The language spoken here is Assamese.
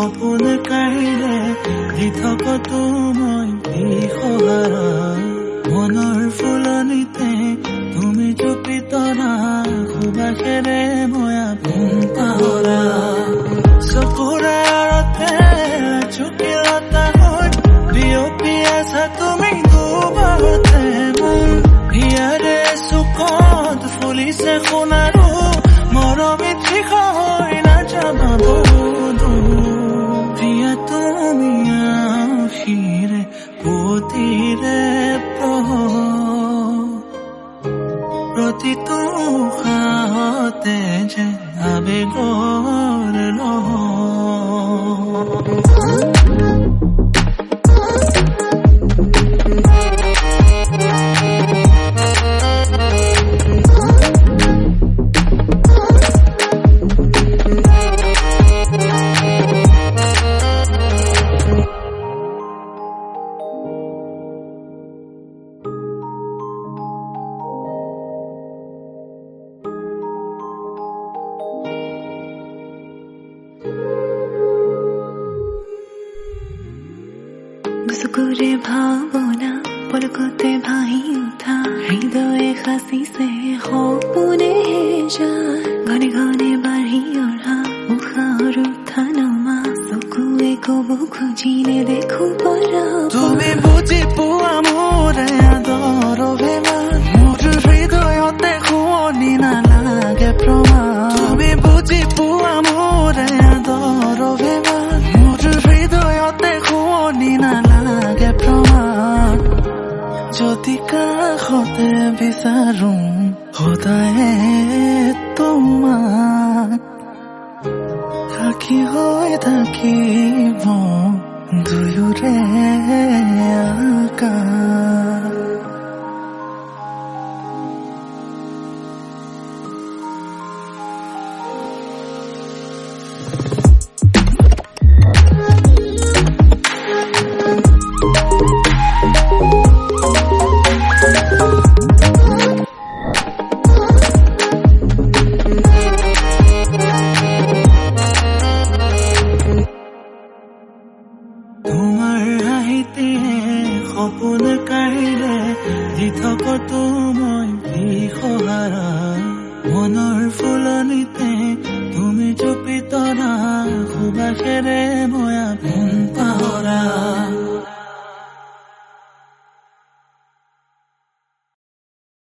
সপোন কাঢ়িলে দি থকতো মই দিশহাৰা মনৰ ফুলনিতে তুমি চুপি তৰা সুবাসেৰে মই আপোন পাহৰা চকুৰ আৰতে চুকিলতা হৈ বিয়পি আছা তুমি দুবাৰতে মোৰ হিয়াৰে চুকত ফুলিছে সোণাৰু মৰমে ঠিক হৈ নাযাবা বহু প্ৰিয়া তুমি আশিৰে পতিৰে প্ৰতিটো উশাহতে যে আবেগৰ চকুৰে ভাৱনা পলকতে ভাহি উঠা হৃদয়ে সাঁচিছে সপোনে যায় ঘনে ঘনে বাঢ়ি অহা উশাহৰ উঠা নমা চকুৱে কব খুজিলে দেখো পৰা তুমি বুজি পোৱা মোৰ আদৰ অভিমান মোৰ হৃদয়তে শুৱনি নালাগে প্ৰমাণ তুমি বুজি পোৱা মোৰ আদৰ অভিমান মোৰ হৃদয়তে শুৱনি নালাগে প্ৰমাণ যদি কাষতে বিচাৰো সদায়ে তোমাক সাক্ষী হৈ থাকিব দুয়োৰে আকাশ তোমাৰ আহিতেহে সপোন কাঢ়িলে দি থকতো মই দিশহাৰা মনৰ ফুলনিতে তুমি চুপি তৰা সুবাসেৰে মই আপোন